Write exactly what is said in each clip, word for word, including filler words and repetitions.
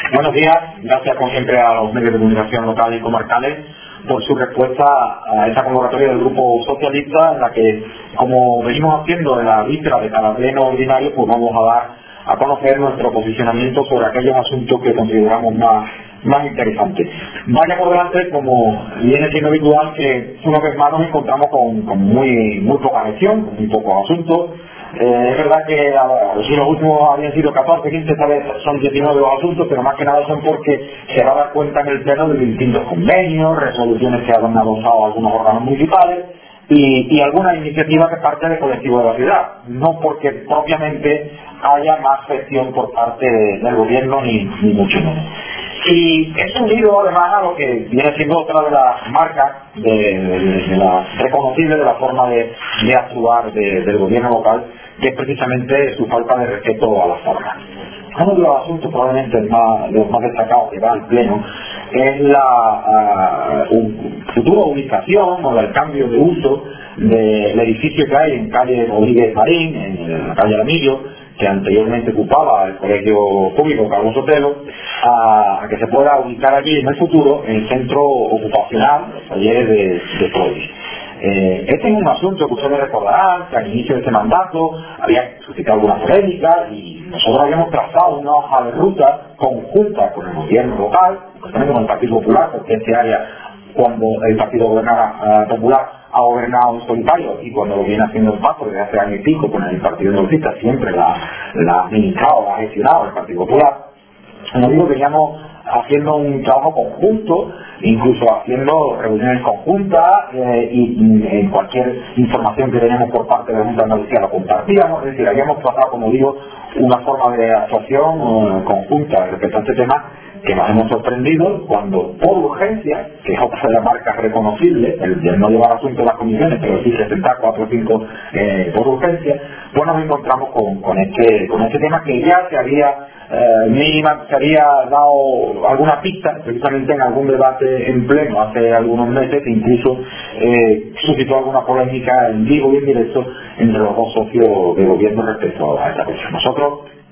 Buenos días, gracias como siempre a los medios de comunicación locales y comarcales por su respuesta a esta convocatoria del Grupo Socialista, en la que, como venimos haciendo en la víspera de cada pleno ordinario, pues vamos a dar a conocer nuestro posicionamiento sobre aquellos asuntos que consideramos más, más interesantes. Vaya por delante, como viene siendo habitual, que una vez más nos encontramos con, con muy, muy poca gestión, con muy pocos asuntos. Eh, es verdad que a, si los últimos habían sido catorce, quince, esta vez son diecinueve los asuntos, pero más que nada son porque se va a dar cuenta en el pleno de distintos convenios, resoluciones que han adoptado algunos órganos municipales y, y algunas iniciativas que parte del colectivo de la ciudad, no porque propiamente haya más gestión por parte de, del gobierno ni, ni mucho menos. Y es unido además a lo que viene siendo otra de las marcas de, de, de la reconocible de la forma de, de actuar de, del gobierno local, que es precisamente su falta de respeto a las formas. Uno de los asuntos probablemente el más, de los más destacados que va al pleno es la uh, un, futura ubicación o el cambio de uso del edificio que hay en calle Rodríguez Marín, en la calle Alamillo, que anteriormente ocupaba el colegio público Carlos Sotelo, a, a que se pueda ubicar allí en el futuro en el centro ocupacional, los talleres de, de Prodi. Eh, este es un asunto que ustedes recordarán, que al inicio de este mandato había suscitado alguna polémica y nosotros habíamos trazado una hoja de ruta conjunta con el gobierno local, con el Partido Popular, porque este área, cuando el Partido Gobernara, uh, Popular ha gobernado en solitario y cuando lo viene haciendo el paso desde hace años y pico con el Partido Socialista, siempre la, la ha administrado, la ha gestionado el Partido Popular. Como digo, veníamos haciendo un trabajo conjunto, incluso haciendo reuniones conjuntas eh, y, y en cualquier información que tenemos por parte de la Junta de Andalucía la compartíamos, es decir, habíamos trazado, como digo, una forma de actuación uh, conjunta respecto a este tema, que nos hemos sorprendido cuando por urgencia, que es otra de las marcas reconocibles, el de no llevar asunto a las comisiones, pero sí presentar cuatro o cinco eh, por urgencia, pues nos encontramos con, con, este, con este tema que ya se había eh, mínima, se había dado alguna pista, precisamente en algún debate en pleno hace algunos meses, que incluso eh, suscitó alguna polémica en vivo y en directo entre los dos socios de gobierno respecto a esta cuestión. Nosotros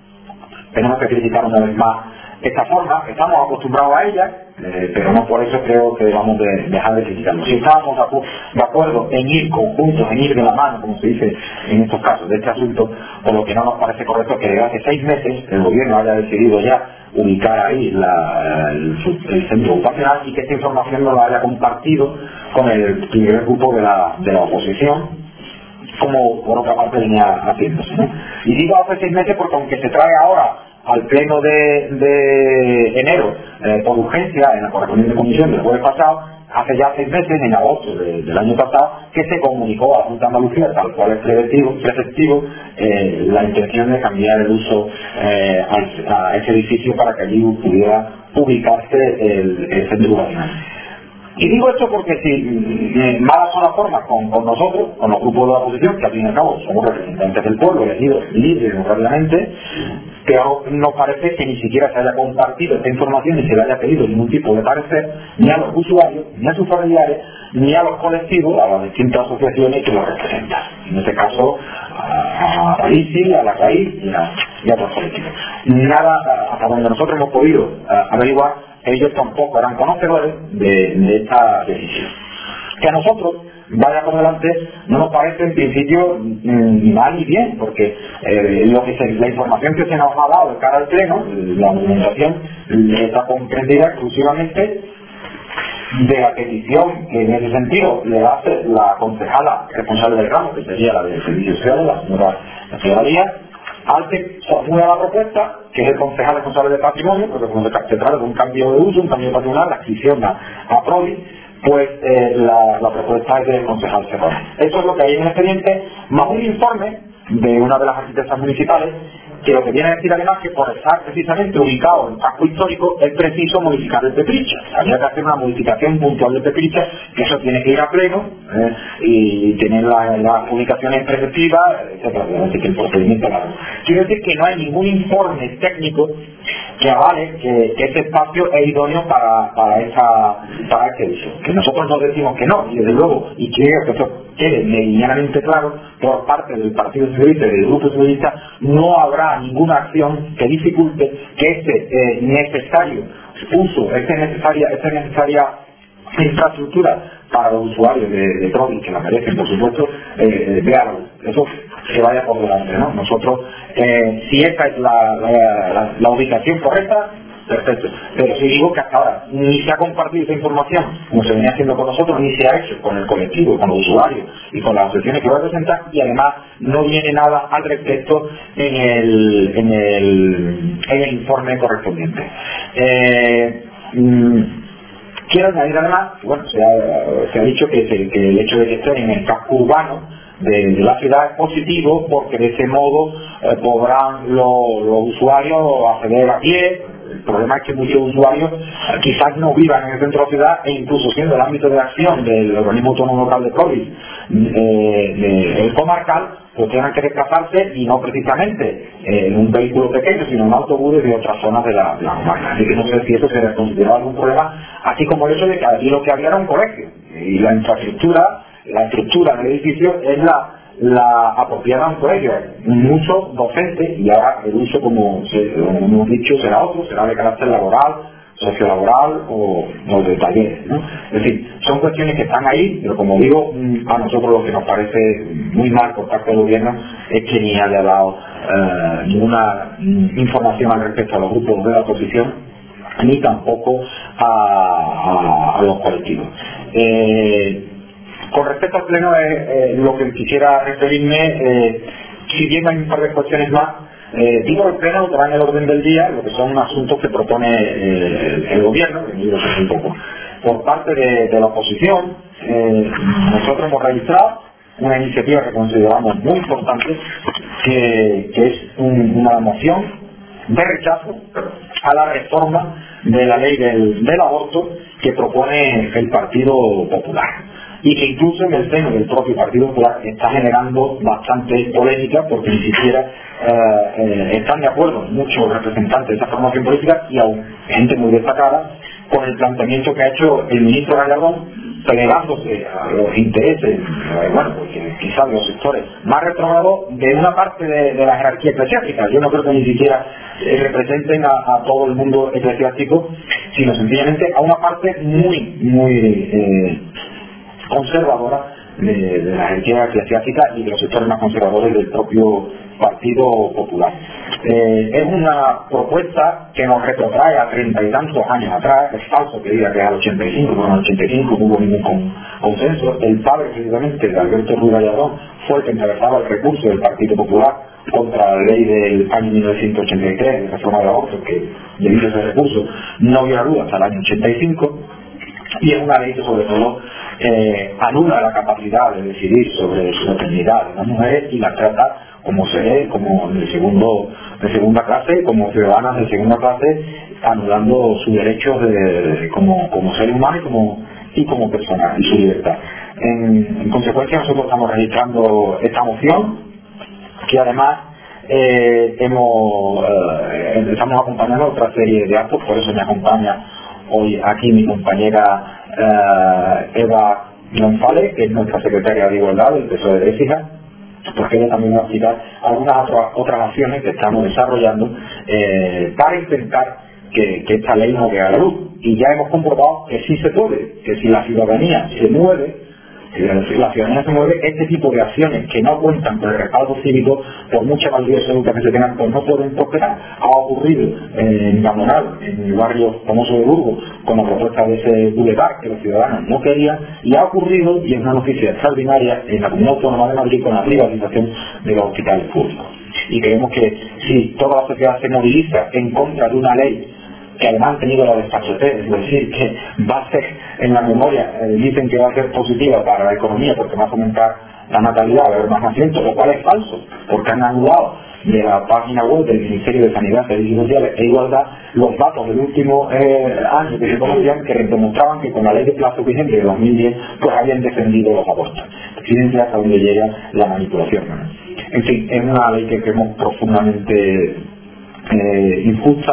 tenemos que criticar una vez más esta forma, estamos acostumbrados a ella, eh, pero no por eso creo que debamos de dejar de criticarlo. Si estábamos de acuerdo en ir conjuntos, en ir de la mano, como se dice en estos casos de este asunto, por lo que no nos parece correcto que desde hace seis meses el gobierno haya decidido ya ubicar ahí la, el, el centro ocupacional y que esta información no la haya compartido con el primer grupo de la, de la oposición, como por otra parte venía haciéndose, ¿no? Y digo hace seis meses porque aunque se trae ahora al pleno de, de enero eh, por urgencia en la correspondiente comisión del jueves pasado, hace ya seis meses, en agosto de, del año pasado, que se comunicó a la Junta de Andalucía, tal cual es preceptivo, preceptivo eh, la intención de cambiar el uso eh, a, a ese edificio para que allí pudiera ubicarse el, el centro educacional. Y digo esto porque si eh, malas son las formas con, con nosotros, con los grupos de la oposición, que al fin y al cabo somos representantes del pueblo, elegidos libres y democráticamente, pero nos parece que ni siquiera se haya compartido esta información ni se le haya pedido ningún tipo de parecer ni a los usuarios, ni a sus familiares, ni a los colectivos, a las distintas asociaciones que los representan. En este caso, a la I C I, a la CAI y a, y a otros colectivos. Nada, hasta donde nosotros hemos podido a, averiguar, ellos tampoco eran conocedores de, de esta decisión. Que a nosotros, vaya por delante, no nos parece en principio ni mal ni bien, porque eh, lo que se, la información que se nos ha dado de cara al pleno, la documentación, está comprendida exclusivamente de la petición que en ese sentido le hace la concejala responsable del ramo, que sería la del Servicio Social, la señora la señora Díaz, al que formula la propuesta, que es el concejal responsable de patrimonio, porque como se trata de un cambio de uso, un cambio de patrimonial, la adscripción a, a Prodi, pues eh, la, la propuesta es del concejal Serrano. Eso es lo que hay en el expediente, más un informe de una de las arquitectas municipales, que lo que viene a decir además que por estar precisamente ubicado en el casco histórico es preciso modificar el Pepricha. Habría que hacer una modificación puntual del Pepricha, que eso tiene que ir a pleno eh, y tener las la publicaciones preceptivas, etcétera. Así que el procedimiento largo. Quiero decir que no hay ningún informe técnico que avale que, que ese espacio es idóneo para, para, esa, para este uso. Que nosotros no decimos que no, y desde luego, y quiero que esto quede medianamente claro por parte del Partido Socialista y del Grupo Socialista, no habrá ninguna acción que dificulte que este eh, necesario uso, esta necesaria, esta necesaria infraestructura para los usuarios de, de Trovi, que la merecen, por supuesto, eh, vea eso se vaya por delante, ¿no? Nosotros, eh, si esta es la, la, la, la ubicación correcta, perfecto. Pero si digo que hasta ahora ni se ha compartido esa información, como se venía haciendo con nosotros, ni se ha hecho con el colectivo, con los usuarios y con las asociaciones que voy a presentar, y además no viene nada al respecto en el, en el, en el informe correspondiente. Eh, mm, Quiero añadir además, bueno, se ha, se ha dicho que, se, que el hecho de que estén en el casco urbano de, de la ciudad es positivo, porque de ese modo eh, podrán los, los usuarios acceder a pie. El problema es que muchos usuarios eh, quizás no vivan en el centro de la ciudad, e incluso siendo el ámbito de acción del organismo autónomo local de Trovi, eh, de, el comarcal, pues tengan que desplazarse, y no precisamente eh, en un vehículo pequeño, sino en un autobús de otras zonas de la, de la comarca. Así que no sé si eso se les consideraba algún problema, así como el hecho de que allí lo que había era un colegio, y la infraestructura, la estructura del edificio es la, la apropiada a un colegio. Muchos docentes, y ahora el uso, como, se, como hemos dicho, será otro, será de carácter laboral, sociolaboral o, o de talleres, ¿no? Es decir, son cuestiones que están ahí, pero como digo, a nosotros lo que nos parece muy mal por parte del gobierno es que ni haya dado eh, ninguna información al respecto a los grupos de la oposición, ni tampoco a, a, a los colectivos. Eh, con respecto al pleno, eh, eh, lo que quisiera referirme, eh, si bien hay un par de cuestiones más, Eh, digo, el pleno va en el orden del día lo que son asuntos que propone eh, el, el gobierno, que un poco. Por parte de, de la oposición, eh, nosotros hemos registrado una iniciativa que consideramos muy importante, que, que es un, una moción de rechazo a la reforma de la ley del, del aborto que propone el Partido Popular, y que incluso en el seno del propio Partido Popular está generando bastante polémica, porque ni siquiera eh, eh, están de acuerdo muchos representantes de esa formación política, y aún gente muy destacada, con el planteamiento que ha hecho el ministro Gallardón, plegándose a los intereses, eh, bueno, pues, quizás de los sectores más retrógrados de una parte de, de la jerarquía eclesiástica. Yo no creo que ni siquiera eh, representen a, a todo el mundo eclesiástico, sino sencillamente a una parte muy, muy eh, conservadora de, de la jerarquía eclesiástica y de los sectores más conservadores del propio Partido Popular. Eh, es una propuesta que nos retrotrae a treinta y tantos años atrás. Es falso que diga que al ochenta y cinco, bueno, en el ochenta y cinco no hubo ningún con, consenso. El padre, precisamente, de Alberto Ruiz Gallardón, fue el que encabezaba el recurso del Partido Popular contra la ley del año mil novecientos ochenta y tres, de reforma del aborto, que debido a ese recurso no había luz hasta el año ochenta y cinco. Y es una ley que sobre todo eh, anula la capacidad de decidir sobre su maternidad de las mujeres y la trata como seres, como de segundo, de segunda clase, como ciudadanas de segunda clase, anulando sus derechos de, de, como, como ser humano y como, y como persona, y su libertad. En, en consecuencia, nosotros estamos registrando esta moción, que además eh, hemos eh, estamos acompañando otra serie de actos, por eso me acompaña hoy aquí mi compañera eh, Eva González, que es nuestra secretaria de Igualdad del P S O E de Écija, porque ella también va a citar algunas otras, otras acciones que estamos desarrollando eh, para intentar que, que esta ley no vea la luz. Y ya hemos comprobado que sí se puede, que si la ciudadanía se mueve, si la ciudadanía se mueve, este tipo de acciones que no cuentan con el respaldo cívico, por mucha validez absoluta que se tengan, pues no pueden prosperar. Ha ocurrido en Gamonal, en el barrio famoso de Burgos, con la propuesta de ese bulevar que los ciudadanos no querían, y ha ocurrido, y es una noticia extraordinaria, en la Comunidad Autónoma de Madrid con la privatización de los hospitales públicos. Y creemos que si toda la sociedad se moviliza en contra de una ley que además han tenido la desfachatez, es decir, que va a ser, en la memoria, eh, dicen que va a ser positiva para la economía porque va a fomentar la natalidad, va a haber más nacimientos, lo cual es falso, porque han anulado de la página web del Ministerio de Sanidad, Servicios Sociales e Igualdad los datos del último eh, año que se conocían, que demostraban que con la ley de plazo vigente de dos mil diez pues habían defendido los abortos. Fíjense hasta donde llega la manipulación, ¿no? En fin, es una ley que creemos profundamente eh, injusta,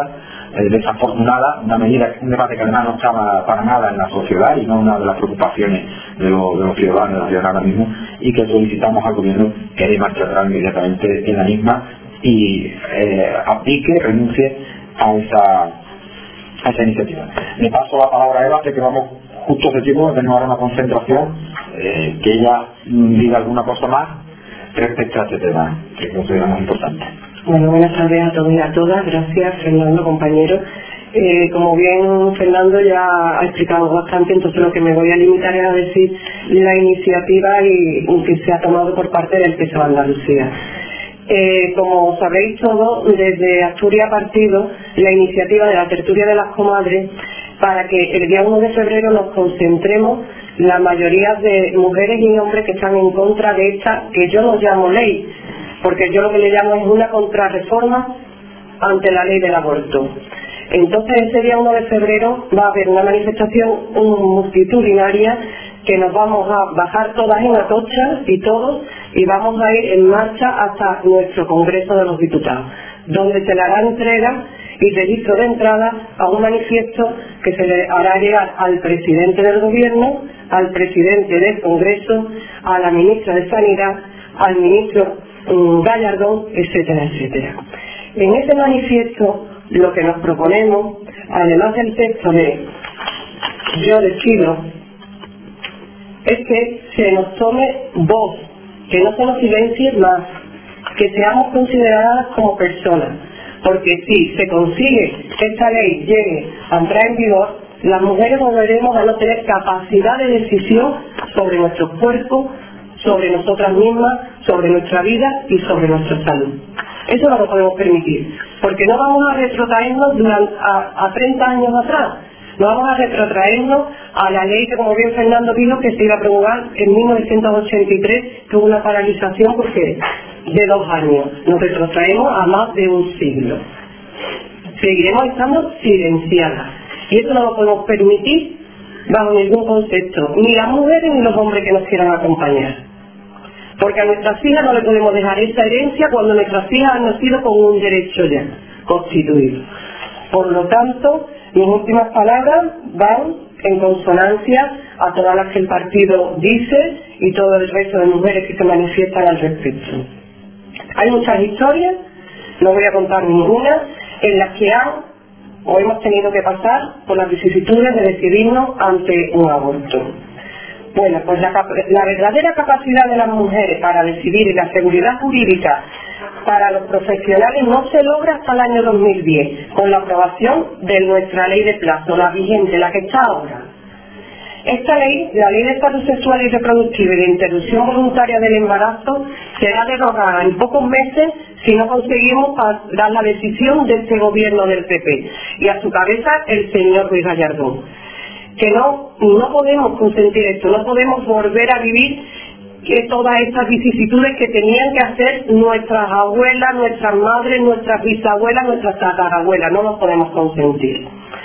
eh, desafortunada, una medida, un debate que además no estaba para nada en la sociedad y no una de las preocupaciones de, lo, de los ciudadanos, de la ciudadana ahora mismo, y que solicitamos al gobierno que dé marcha atrás inmediatamente en la misma y eh, aplique, renuncie a esa, a esa iniciativa. Le paso la palabra a Eva, que vamos justo de tiempo, tenemos ahora una concentración, eh, que ella diga alguna cosa más respecto a este tema, que consideramos importante. Bueno, buenas tardes a todos y a todas. Gracias, Fernando, compañero. Eh, como bien Fernando ya ha explicado bastante, entonces lo que me voy a limitar es a decir la iniciativa y, que se ha tomado por parte del P S O E de Andalucía. Eh, como sabéis todos, desde Asturias Partido, la iniciativa de la tertulia de las comadres, para que el día uno de febrero nos concentremos la mayoría de mujeres y hombres que están en contra de esta, que yo no llamo ley, porque yo lo que le llamo es una contrarreforma ante la ley del aborto. Entonces ese día uno de febrero va a haber una manifestación multitudinaria que nos vamos a bajar todas en Atocha y todos, y vamos a ir en marcha hasta nuestro Congreso de los Diputados, donde se le hará entrega y registro de entrada a un manifiesto que se le hará llegar al presidente del gobierno, al presidente del Congreso, a la ministra de Sanidad, al ministro um, Gallardón, etcétera, etcétera. En ese manifiesto lo que nos proponemos, además del texto de yo decido, es que se nos tome voz, que no se nos silencie más, que seamos consideradas como personas, porque si se consigue que esta ley llegue a entrar en vigor, las mujeres volveremos a no tener capacidad de decisión sobre nuestros cuerpos, sobre nosotras mismas, sobre nuestra vida y sobre nuestra salud. Eso no lo podemos permitir, porque no vamos a retrotraernos durante, a, a treinta años atrás, no vamos a retrotraernos a la ley que, como bien Fernando dijo, que se iba a promulgar en mil novecientos ochenta y tres, que hubo una paralización porque de dos años, nos retrotraemos a más de un siglo. Seguiremos estando silenciadas, y eso no lo podemos permitir bajo ningún concepto, ni las mujeres ni los hombres que nos quieran acompañar. Porque a nuestras hijas no le podemos dejar esa herencia cuando nuestras hijas han nacido con un derecho ya constituido. Por lo tanto, mis últimas palabras van en consonancia a todas las que el partido dice y todo el resto de mujeres que se manifiestan al respecto. Hay muchas historias, no voy a contar ninguna, en las que han o hemos tenido que pasar por las vicisitudes de decidirnos ante un aborto. Bueno, pues la, la verdadera capacidad de las mujeres para decidir y la seguridad jurídica para los profesionales no se logra hasta el año dos mil diez, con la aprobación de nuestra ley de plazo, la vigente, la que está ahora. Esta ley, la ley de salud sexual y reproductiva y de interrupción voluntaria del embarazo, será derogada en pocos meses si no conseguimos dar la decisión de este gobierno del P P y a su cabeza el señor Ruiz Gallardón. Que no, no podemos consentir esto, no podemos volver a vivir que todas estas vicisitudes que tenían que hacer nuestras abuelas, nuestras madres, nuestras bisabuelas, nuestras tatarabuelas, no nos podemos consentir.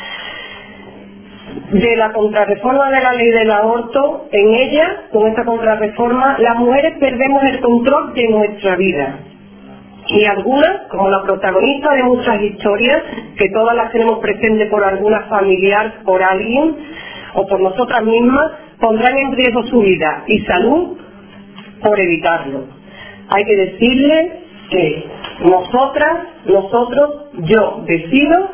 De la contrarreforma de la ley del aborto, en ella, con esta contrarreforma, las mujeres perdemos el control de nuestra vida. Y algunas, como la protagonista de muchas historias, que todas las tenemos presentes por alguna familiar, por alguien, o por nosotras mismas, pondrán en riesgo su vida y salud por evitarlo. Hay que decirle que nosotras, nosotros, yo decido,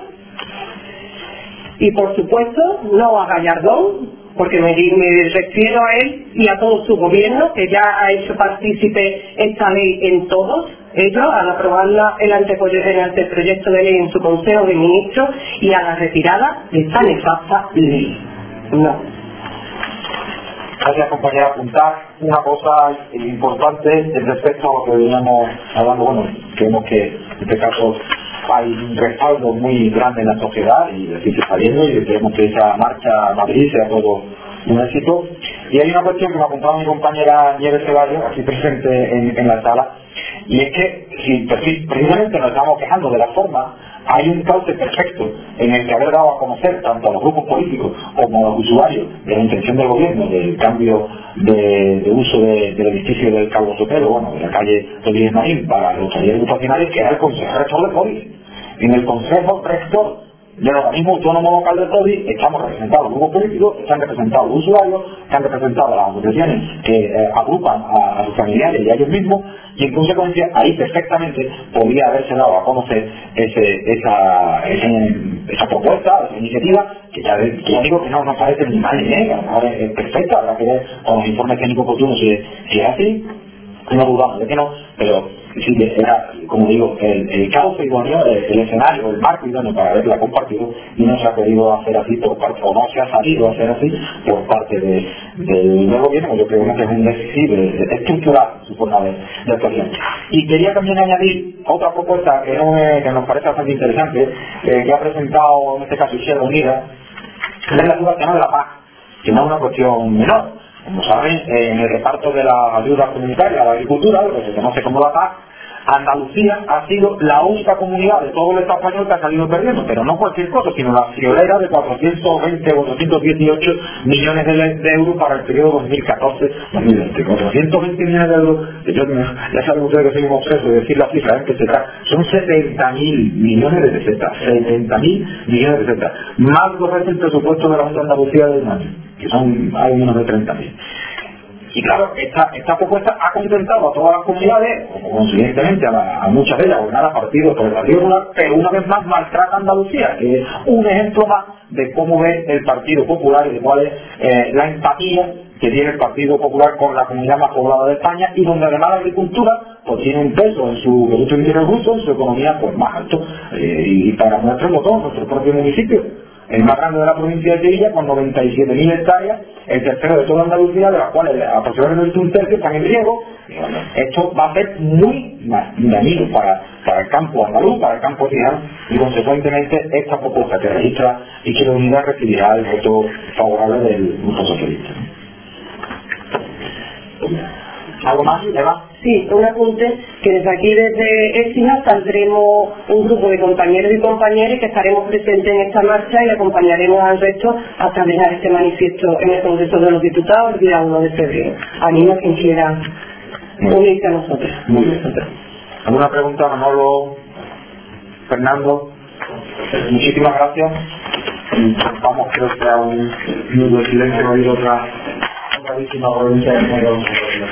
y por supuesto no a Gallardón, porque me, me refiero a él y a todo su gobierno, que ya ha hecho partícipe esta ley en todos ellos, al aprobarla el anteproyecto, el anteproyecto de ley en su Consejo de Ministros, y a la retirada de esta nefasta ley. No. Gracias, compañera. Apuntar una cosa importante respecto a lo que veníamos hablando. Bueno, creemos que en este caso hay un respaldo muy grande en la sociedad y así se está viendo, y esperemos que esa marcha a Madrid sea todo un éxito. Y hay una cuestión que me apuntaba mi compañera Nieves Ceballos, aquí presente en, en la sala, y es que si precisamente nos estamos quejando de la forma, hay un cauce perfecto en el que haber dado a conocer tanto a los grupos políticos como a los usuarios de la intención del gobierno del cambio de, de uso de, del edificio del Calvo Sotelo, bueno, de la calle Rodríguez Marín para los talleres ocupacionales, que era el Consejo Rector de COVID. En el Consejo Rector del organismo autónomo local del COVID estamos representados los grupos políticos, están representados los usuarios, están representadas las asociaciones que eh, agrupan a, a sus familiares y a ellos mismos, y en consecuencia ahí perfectamente podría haberse dado a conocer ese, esa, ese, esa propuesta, esa iniciativa, que ya, que ya digo que no nos parece ni mal ni bien, ahora es, es perfecta, habrá que ver con los informes técnicos oportunos si, si es así, no dudamos de que no, pero sí que era, como digo, el, el cauce idóneo, el, el escenario, el marco idóneo para haberla compartido, y no se ha podido hacer así por parte, o no se ha salido a hacer así por parte de, del nuevo gobierno. Yo creo que es un déficit estructural su forma de, de actuación. Y quería también añadir otra propuesta que, no me, que nos parece bastante interesante, eh, que ha presentado en este caso Izquierda Unida, que es la situación de la paz, que no es una cuestión menor. Como saben, en el reparto de las ayudas comunitarias a la agricultura, lo que se conoce como la P A C, Andalucía ha sido la única comunidad de todo el Estado español que ha salido perdiendo, pero no cualquier cosa, sino la friolera de cuatrocientos veinte o cuatrocientos dieciocho millones de, de euros para el periodo dos mil catorce dos mil veinte. cuatrocientos veinte millones de euros, que yo, ya saben ustedes que soy un obseso de decir la cifra, ¿eh? que se trata, son setenta mil millones de pesetas, setenta mil millones de pesetas, más dos veces el presupuesto de la Junta de Andalucía del año, que son hay menos de treinta mil. Y claro, esta, esta propuesta ha contentado a todas las comunidades, o coincidentemente a, la, a muchas de ellas, gobernadas partidos por el Partido Popular, pero una vez más maltrata a Andalucía, que es un ejemplo más de cómo ve el Partido Popular y de cuál es eh, la empatía que tiene el Partido Popular con la comunidad más poblada de España, y donde además la agricultura pues tiene un peso en su Producto Interior Bruto, en su economía pues más alto, eh, y para nuestro botón, nuestro propio municipio, el más grande de la provincia de Sevilla, con noventa y siete mil hectáreas, el tercero de toda Andalucía, de las cuales aproximadamente un tercio están en riego. Esto va a ser muy dañino para, para el campo andaluz, para el campo ciudadano, y consecuentemente esta propuesta que registra Izquierda Unida recibirá el voto favorable del Grupo Socialista. ¿Algo más, Eva? Sí, un apunte, que desde aquí, desde Écija, saldremos un grupo de compañeros y compañeras que estaremos presentes en esta marcha y acompañaremos al resto hasta dejar este manifiesto en el Congreso de los Diputados el día uno de febrero. Animo a quien quiera unirse a nosotros. Muy bien. ¿Alguna pregunta, Manolo? Fernando? Muchísimas gracias. Vamos, creo que a un minuto de silencio, ha habido otra gravísima provincia de Enero.